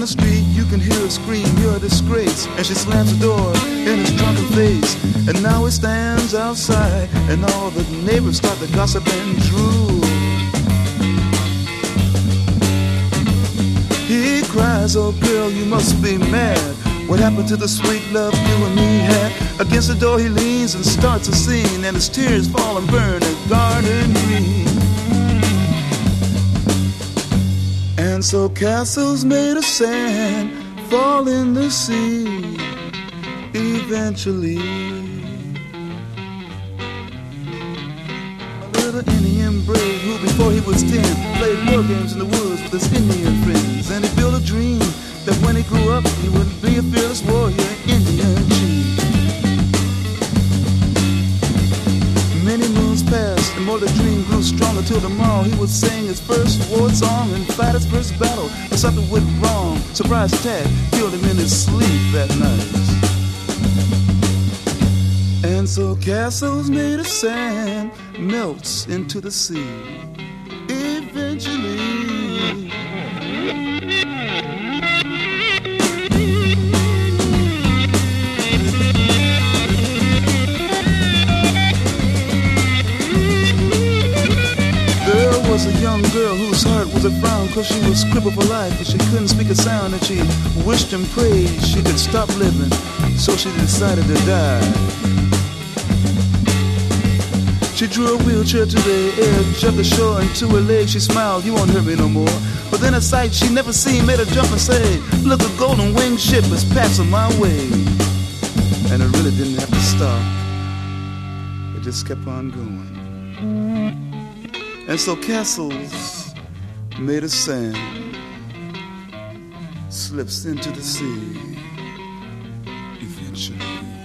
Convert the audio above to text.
the street, you can hear her scream, you're a disgrace. And she slams the door in his drunken face. And now he stands outside, and all the neighbors start to gossip and drool. He cries, oh girl, you must be mad. What happened to the sweet love you and me had? Against the door he leans and starts a scene, and his tears fall and burn a garden green. And so castles made of sand fall in the sea eventually. A little Indian brave who before he was 10 played war games in the woods with his Indian friends. And he built a dream that when he grew up he would be a fearless warrior, Indian chief. Many moons passed and more the dream grew stronger till tomorrow he would sing his first war song and fight his first battle. But something went wrong, surprise attack killed him in his sleep that night. And so castles made of sand melts into the sea eventually. Was a young girl whose heart was a frown, cause she was crippled for life and she couldn't speak a sound, and she wished and prayed she could stop living, so she decided to die. She drew a wheelchair to the edge of the shore, and to her legs she smiled, you won't hurt me no more. But then a sight she never seen made her jump and say, look, a golden winged ship is passing my way. And it really didn't have to stop, it just kept on going. And so castles made of sand slips into the sea eventually.